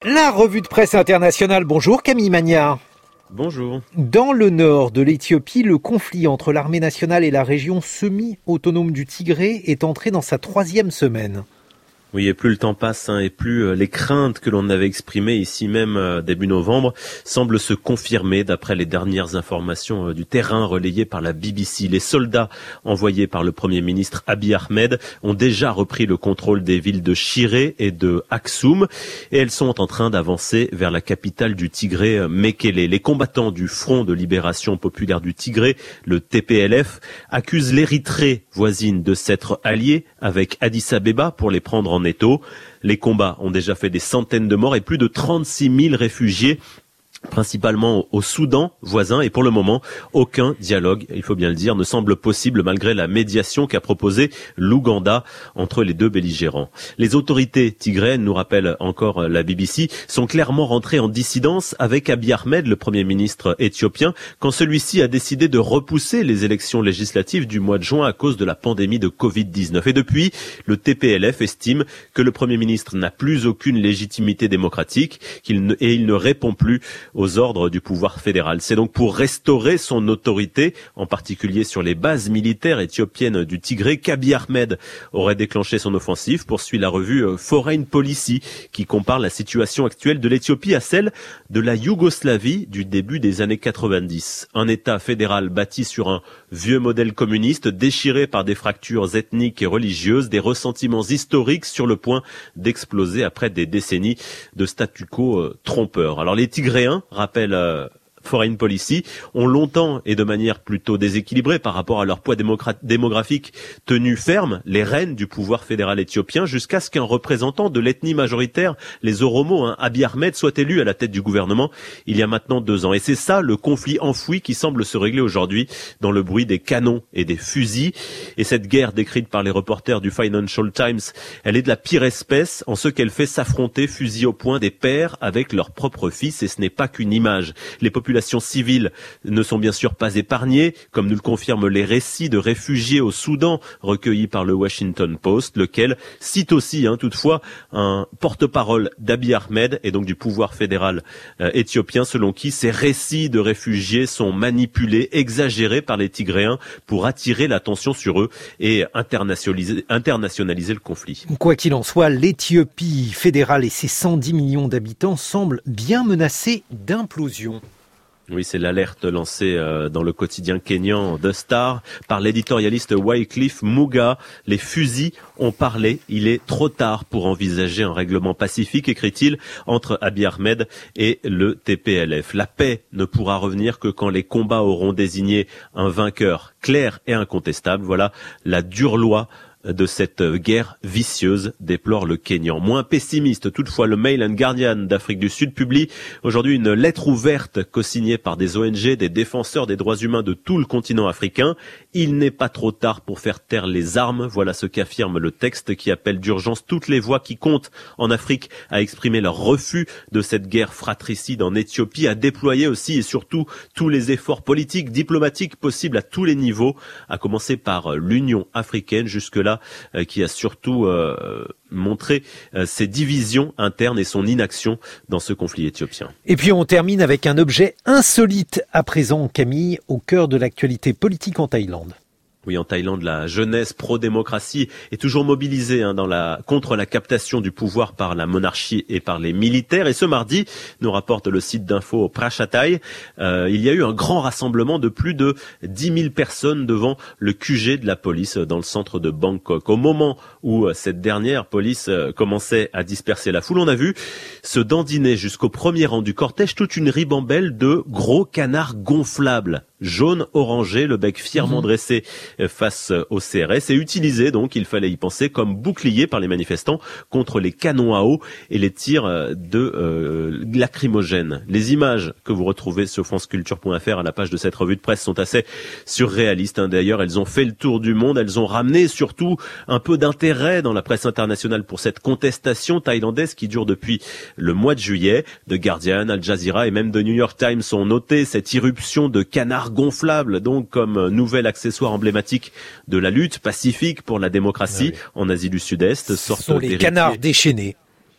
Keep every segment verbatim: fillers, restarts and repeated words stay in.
La revue de presse internationale. Bonjour Camille Magnard. Bonjour. Dans le nord de l'Éthiopie, le conflit entre l'armée nationale et la région semi-autonome du Tigré est entré dans sa troisième semaine. Oui, et plus le temps passe, hein, et plus euh, les craintes que l'on avait exprimées ici même euh, début novembre semblent se confirmer d'après les dernières informations euh, du terrain relayées par la B B C. Les soldats envoyés par le Premier ministre Abiy Ahmed ont déjà repris le contrôle des villes de Shiré et de Aksum et elles sont en train d'avancer vers la capitale du Tigré, euh, Mekele. Les combattants du Front de libération populaire du Tigré, le T P L F, accusent l'Érythrée voisine de s'être alliée avec Addis Abeba pour les prendre en étau. Les combats ont déjà fait des centaines de morts et plus de trente-six mille réfugiés, principalement au Soudan voisin, et pour le moment, aucun dialogue, il faut bien le dire, ne semble possible malgré la médiation qu'a proposée l'Ouganda entre les deux belligérants. Les autorités tigréennes, nous rappelle encore la B B C, sont clairement rentrées en dissidence avec Abiy Ahmed, le Premier ministre éthiopien, quand celui-ci a décidé de repousser les élections législatives du mois de juin à cause de la pandémie de covid dix-neuf. Et depuis, le T P L F estime que le Premier ministre n'a plus aucune légitimité démocratique qu'il ne, et il ne répond plus aux ordres du pouvoir fédéral. C'est donc pour restaurer son autorité, en particulier sur les bases militaires éthiopiennes du Tigré, qu'Abiy Ahmed aurait déclenché son offensive, poursuit la revue Foreign Policy, qui compare la situation actuelle de l'Éthiopie à celle de la Yougoslavie du début des années quatre-vingt-dix. Un État fédéral bâti sur un vieux modèle communiste, déchiré par des fractures ethniques et religieuses, des ressentiments historiques sur le point d'exploser après des décennies de statu quo euh, trompeur. Alors les Tigréens, rappelle euh, Foreign Policy, ont longtemps et de manière plutôt déséquilibrée par rapport à leur poids démocra- démographique tenu ferme les rênes du pouvoir fédéral éthiopien jusqu'à ce qu'un représentant de l'ethnie majoritaire, les Oromo, hein, Abiy Ahmed, soit élu à la tête du gouvernement il y a maintenant deux ans. Et c'est ça le conflit enfoui qui semble se régler aujourd'hui dans le bruit des canons et des fusils. Et cette guerre décrite par les reporters du Financial Times, elle est de la pire espèce en ce qu'elle fait s'affronter fusil au poing des pères avec leurs propres fils, et ce n'est pas qu'une image. Les populations Les populations civiles ne sont bien sûr pas épargnées, comme nous le confirment les récits de réfugiés au Soudan recueillis par le Washington Post, lequel cite aussi hein, toutefois un porte-parole d'Abiy Ahmed et donc du pouvoir fédéral euh, éthiopien, selon qui ces récits de réfugiés sont manipulés, exagérés par les Tigréens pour attirer l'attention sur eux et internationaliser, internationaliser le conflit. Quoi qu'il en soit, l'Éthiopie fédérale et ses cent dix millions d'habitants semblent bien menacés d'implosion. Oui, c'est l'alerte lancée euh, dans le quotidien kényan The Star par l'éditorialiste Wycliffe Muga. Les fusils ont parlé, il est trop tard pour envisager un règlement pacifique, écrit-il, entre Abiy Ahmed et le T P L F. La paix ne pourra revenir que quand les combats auront désigné un vainqueur clair et incontestable. Voilà la dure loi de cette guerre vicieuse, déplore le Kényan. Moins pessimiste, toutefois, le Mail and Guardian d'Afrique du Sud publie aujourd'hui une lettre ouverte co-signée par des O N G, des défenseurs des droits humains de tout le continent africain. Il n'est pas trop tard pour faire taire les armes. Voilà ce qu'affirme le texte qui appelle d'urgence toutes les voix qui comptent en Afrique à exprimer leur refus de cette guerre fratricide en Éthiopie, à déployer aussi et surtout tous les efforts politiques, diplomatiques possibles à tous les niveaux, à commencer par l'Union africaine jusque-là, qui a surtout euh, montré euh, ses divisions internes et son inaction dans ce conflit éthiopien. Et puis on termine avec un objet insolite à présent, Camille, au cœur de l'actualité politique en Thaïlande. Oui, en Thaïlande, la jeunesse pro-démocratie est toujours mobilisée hein, dans la, contre la captation du pouvoir par la monarchie et par les militaires. Et ce mardi, nous rapporte le site d'info Prachathai, euh, il y a eu un grand rassemblement de plus de dix mille personnes devant le Q G de la police dans le centre de Bangkok. Au moment où cette dernière police commençait à disperser la foule, on a vu se dandiner jusqu'au premier rang du cortège toute une ribambelle de gros canards gonflables, jaune orangé, le bec fièrement dressé face au C R S et utilisé, donc il fallait y penser, comme bouclier par les manifestants contre les canons à eau et les tirs de euh, lacrymogènes. Les images que vous retrouvez sur franceculture point f r à la page de cette revue de presse sont assez surréalistes. Hein. D'ailleurs, elles ont fait le tour du monde, elles ont ramené surtout un peu d'intérêt dans la presse internationale pour cette contestation thaïlandaise qui dure depuis le mois de juillet. The Guardian, Al Jazeera et même The New York Times ont noté cette irruption de canards gonflables, donc comme nouvel accessoire emblématique de la lutte pacifique pour la démocratie ah oui. en Asie du Sud-Est. Ce sont les canards déchaînés.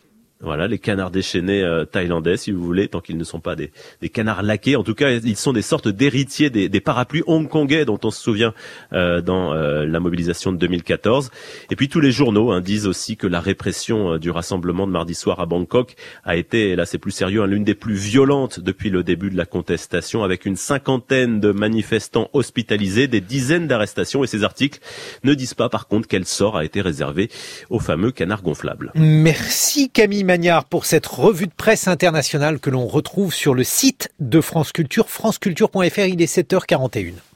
Voilà, les canards déchaînés euh, thaïlandais, si vous voulez, tant qu'ils ne sont pas des, des canards laqués. En tout cas, ils sont des sortes d'héritiers des, des parapluies hongkongais dont on se souvient euh, dans euh, la mobilisation de deux mille quatorze. Et puis tous les journaux hein, disent aussi que la répression euh, du rassemblement de mardi soir à Bangkok a été, et là c'est plus sérieux, hein, l'une des plus violentes depuis le début de la contestation, avec une cinquantaine de manifestants hospitalisés, des dizaines d'arrestations. Et ces articles ne disent pas par contre quel sort a été réservé aux fameux canards gonflables. Merci Camille Magnard pour cette revue de presse internationale que l'on retrouve sur le site de France Culture, franceculture point f r. Il est sept heures quarante et une.